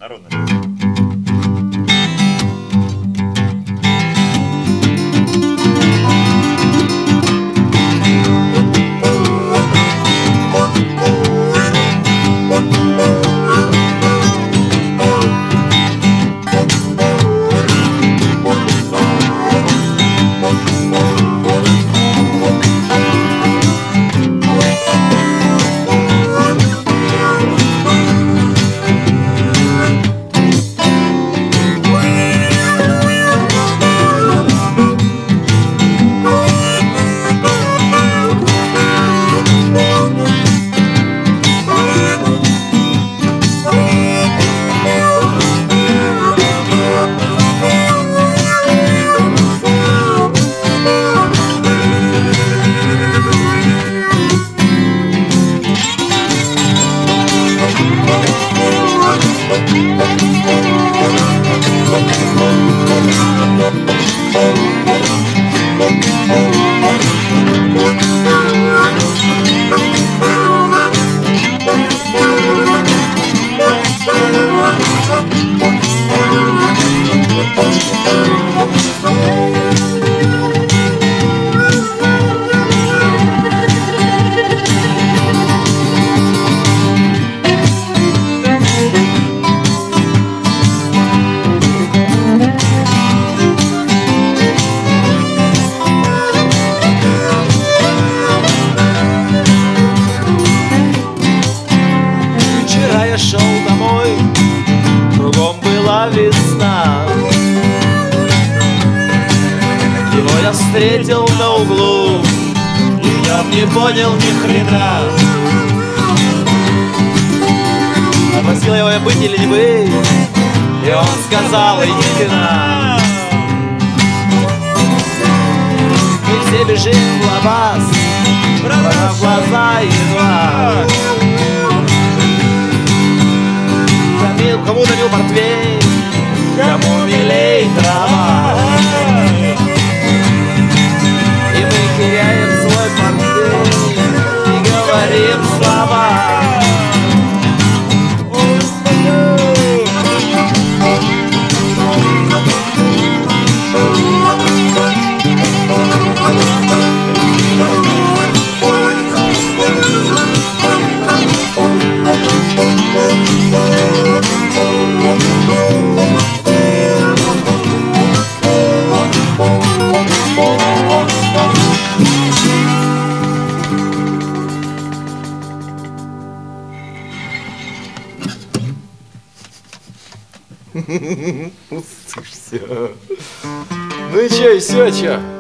Народная. Я шел домой, кругом была весна. Его я встретил на углу, и я не понял ни хрена. Спросил его, я быть или не быть, и он сказал, иди на. Мы все бежим в лабаз, в глаза едва. Кому дарил портвейн, кому милей трава. И мы теряем свой портвейн и говорим слова. Все. Ну и чё, и все, чё?